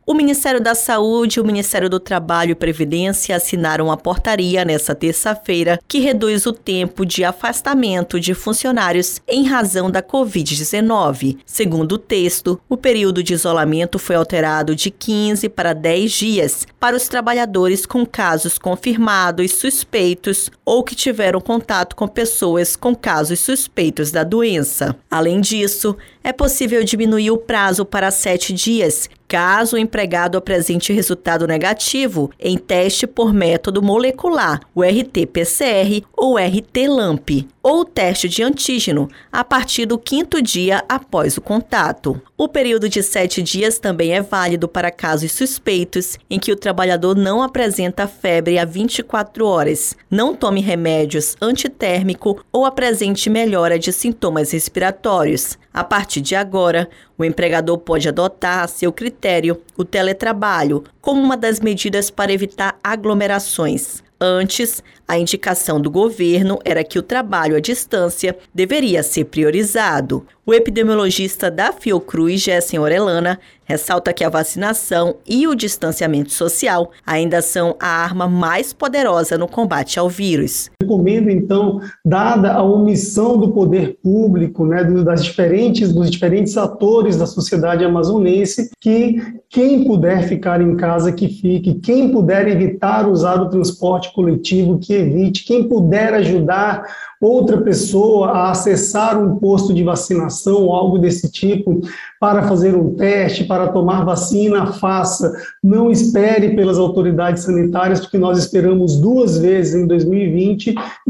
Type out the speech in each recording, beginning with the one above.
O Ministério da Saúde e o Ministério do Trabalho e Previdência assinaram a portaria nesta terça-feira que reduz o tempo de afastamento de funcionários em razão da Covid-19. Segundo o texto, o período de isolamento foi alterado de 15 para 10 dias para os trabalhadores com casos confirmados, suspeitos ou que tiveram contato com pessoas com casos suspeitos da doença. Além disso, é possível diminuir o prazo para 7 dias, caso o empregado apresente resultado negativo em teste por método molecular, o RT-PCR ou RT-LAMP, ou teste de antígeno, a partir do 5º dia após o contato. O período de 7 dias também é válido para casos suspeitos em que o trabalhador não apresenta febre há 24 horas, não tome remédios antitérmico ou apresente melhora de sintomas respiratórios. A partir de agora, o empregador pode adotar a seu critério o teletrabalho como uma das medidas para evitar aglomerações. Antes, a indicação do governo era que o trabalho à distância deveria ser priorizado. O epidemiologista da Fiocruz, Gessen Orellana, ressalta que a vacinação e o distanciamento social ainda são a arma mais poderosa no combate ao vírus. Recomendo, então, dada a omissão do poder público, dos diferentes atores da sociedade amazonense, que quem puder ficar em casa, que fique, quem puder evitar usar o transporte coletivo, que evite, quem puder ajudar outra pessoa a acessar um posto de vacinação ou algo desse tipo para fazer um teste, para tomar vacina, faça. Não espere pelas autoridades sanitárias, porque nós esperamos 2 vezes em 2020 e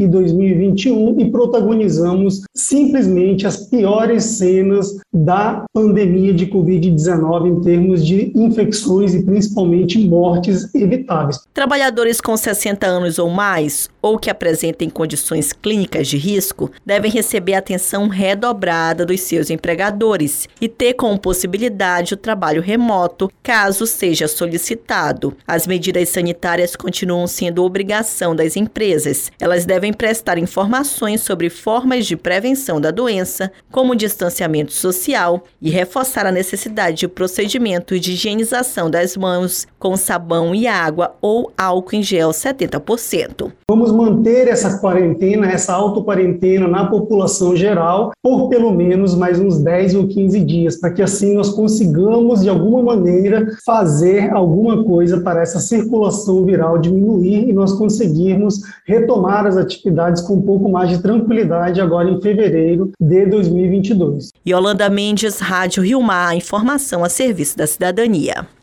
2021 e protagonizamos simplesmente as piores cenas da pandemia de Covid-19 em termos de infecções e principalmente mortes evitáveis. Trabalhadores com 60 anos ou mais, ou que apresentem condições clínicas de risco, devem receber atenção redobrada dos seus empregadores e ter como possibilidade o trabalho remoto, caso seja solicitado. As medidas sanitárias continuam sendo obrigação das empresas. Elas devem prestar informações sobre formas de prevenção da doença, como distanciamento social, e reforçar a necessidade de procedimentos de higienização das mãos com sabão e água ou álcool em gel 70%. Vamos manter essa quarentena, essa autoquarentena na população geral por pelo menos mais uns 10 ou 15 dias, para que assim nós consigamos, de alguma maneira, fazer alguma coisa para essa circulação viral diminuir e nós conseguirmos retomar as atividades com um pouco mais de tranquilidade agora em fevereiro de 2022. Yolanda Mendes, Rádio Rio Mar, informação a serviço da cidadania.